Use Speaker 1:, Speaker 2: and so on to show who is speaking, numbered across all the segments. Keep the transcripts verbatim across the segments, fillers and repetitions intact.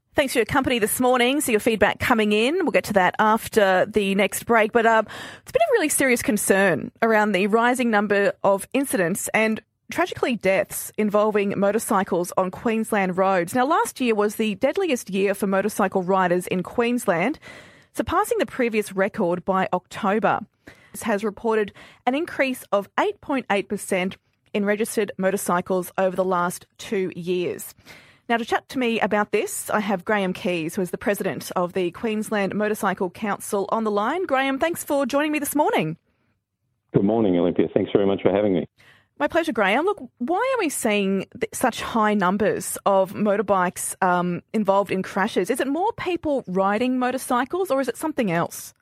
Speaker 1: Thanks for your company this morning. So your feedback coming in. We'll get to that after the next break. But uh, it's been a really serious concern around the rising number of incidents and tragically deaths involving motorcycles on Queensland roads. Now, last year was the deadliest year for motorcycle riders in Queensland, surpassing the previous record by October. This has reported an increase of eight point eight percent in registered motorcycles over the last two years. Now, to chat to me about this, I have Graham Keys, who is the president of the Queensland Motorcycle Council, on the line. Graham, thanks for joining me this morning.
Speaker 2: Good morning, Olympia. Thanks very much for having me.
Speaker 1: My pleasure, Graham. Look, why are we seeing th- such high numbers of motorbikes um, involved in crashes? Is it more people riding motorcycles or is it something else?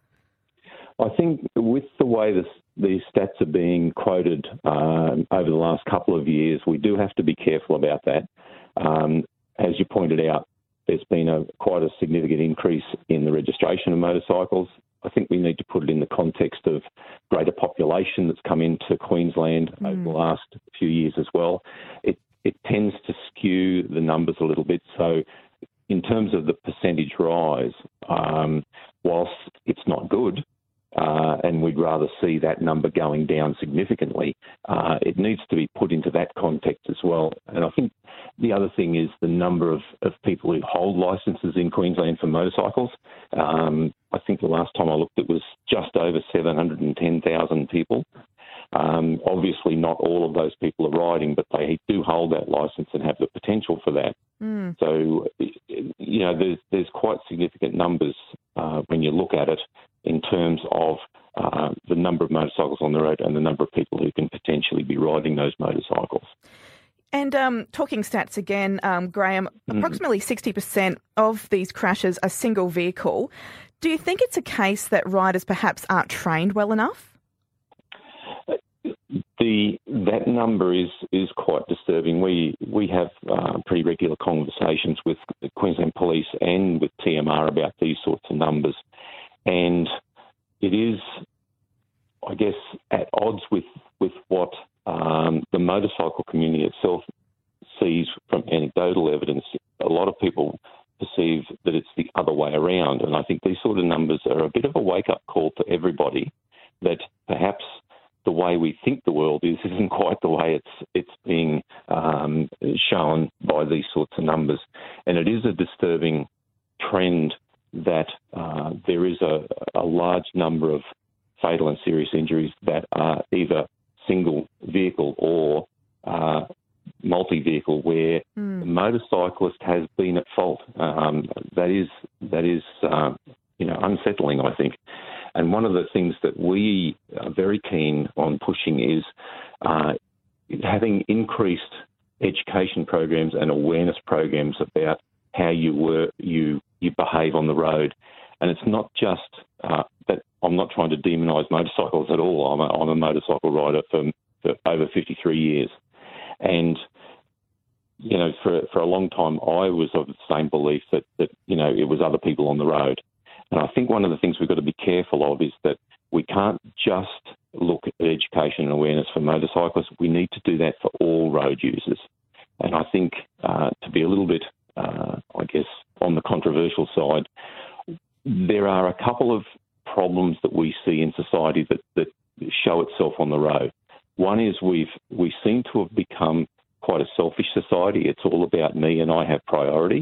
Speaker 2: I think with the way this, these stats are being quoted um, over the last couple of years, we do have to be careful about that. Um, as you pointed out, there's been a quite a significant increase in the registration of motorcycles. I think we need to put it in the context of greater population that's come into Queensland mm. over the last few years as well. It, it tends to skew the numbers a little bit. So in terms of the percentage rise, um, whilst it's not good, Uh, and we'd rather see that number going down significantly, uh, it needs to be put into that context as well. And I think the other thing is the number of, of people who hold licences in Queensland for motorcycles. Um, I think the last time I looked, it was just over seven hundred ten thousand people. Um, obviously, not all of those people are riding, but they do hold that licence and have the potential for that. Mm. So, you know, there's, there's quite significant numbers uh, when you look at it in terms of uh, the number of motorcycles on the road and the number of people who can potentially be riding those motorcycles.
Speaker 1: And um, talking stats again, um, Graham, mm. approximately sixty percent of these crashes are single vehicle. Do you think it's a case that riders perhaps aren't trained well enough?
Speaker 2: The that number is is quite disturbing. We we have uh, pretty regular conversations with the Queensland Police and with T M R about these sorts of numbers, and it is, I guess, at odds with with what um, the motorcycle community itself sees from anecdotal evidence. A lot of people perceive that it's the other way around, and I think these sort of numbers are a bit of a wake-up call for everybody that perhaps the way we think the world is isn't quite the way it's it's being um, shown by these sorts of numbers. And it is a disturbing trend that uh, there is a, a large number of fatal and serious injuries that are either single vehicle or uh, multi-vehicle, where mm. the motorcyclist has been at fault. Um, that is that is uh, you know unsettling, I think. And one of the things that we are very keen on pushing is uh, having increased education programs and awareness programs about how you were you you behave on the road. And it's not just uh, that I'm not trying to demonise motorcycles at all. I'm a, I'm a motorcycle rider for, for over fifty-three years. And, you know, for for a long time, I was of the same belief that, that, you know, it was other people on the road. And I think one of the things we've got to be careful of is that we can't just look at education and awareness for motorcyclists. We need to do that for all road users. And I think uh, to be a little bit, uh, I guess, on the controversial side, there are a couple of problems that we see in society that, that show itself on the road. One is we've we seem to have become quite a selfish society. It's all about me and I have priority.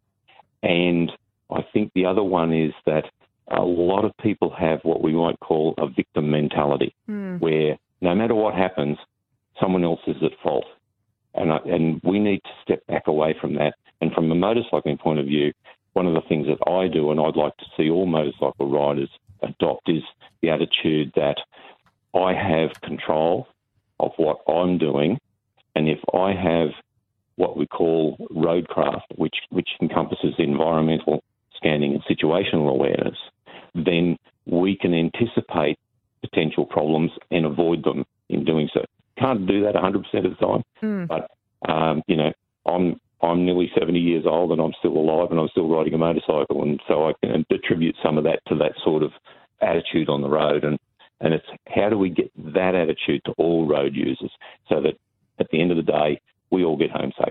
Speaker 2: And I think the other one is that a lot of people have what we might call a victim mentality, mm. where no matter what happens, someone else is at fault. And, I, and we need to step back away from that. And from a motorcycling point of view, one of the things that I do, and I'd like to see all motorcycle riders adopt, is the attitude that I have control of what I'm doing. And if I have what we call roadcraft, which, which encompasses environmental scanning and situational awareness, then we can anticipate potential problems and avoid them in doing so. Can't do that one hundred percent of the time, mm. but, um, you know, I'm I'm nearly seventy years old and I'm still alive and I'm still riding a motorcycle, and so I can attribute some of that to that sort of attitude on the road. And, and it's how do we get that attitude to all road users so that at the end of the day, we all get home safe.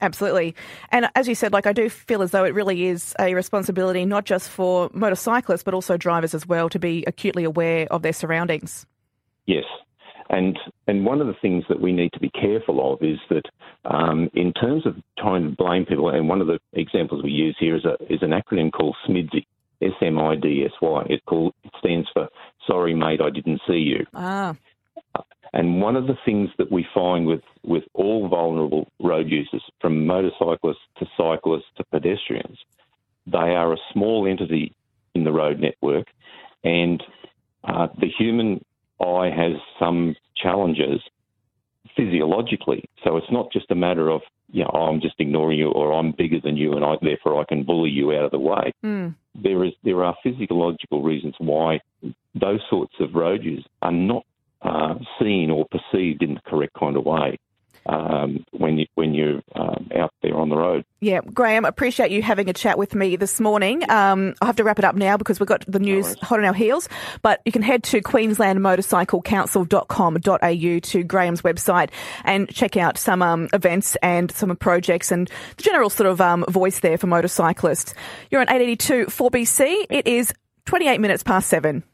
Speaker 1: Absolutely. And as you said, like I do feel as though it really is a responsibility not just for motorcyclists but also drivers as well to be acutely aware of their surroundings.
Speaker 2: Yes. And and one of the things that we need to be careful of is that um, in terms of trying to blame people, and one of the examples we use here is a is an acronym called SMIDSY, S M I D S Y. It, called, it stands for Sorry Mate, I Didn't See You.
Speaker 1: Ah.
Speaker 2: And one of the things that we find with, with all vulnerable road users, from motorcyclists to cyclists to pedestrians, they are a small entity in the road network, and uh, the human eye has some challenges physiologically. So it's not just a matter of, you know, oh, I'm just ignoring you, or I'm bigger than you and I, therefore I can bully you out of the way.
Speaker 1: Mm.
Speaker 2: There is there are physiological reasons why those sorts of road users are not Uh, seen or perceived in the correct kind of way um, when, you, when you're um, out there on the road.
Speaker 1: Yeah, Graham, appreciate you having a chat with me this morning. Um, I'll have to wrap it up now because we've got the news no hot on our heels, but you can head to queensland motorcycle council dot com dot a u to Graham's website and check out some um, events and some projects and the general sort of um, voice there for motorcyclists. You're on eight eighty-two four B C. It is twenty-eight minutes past seven.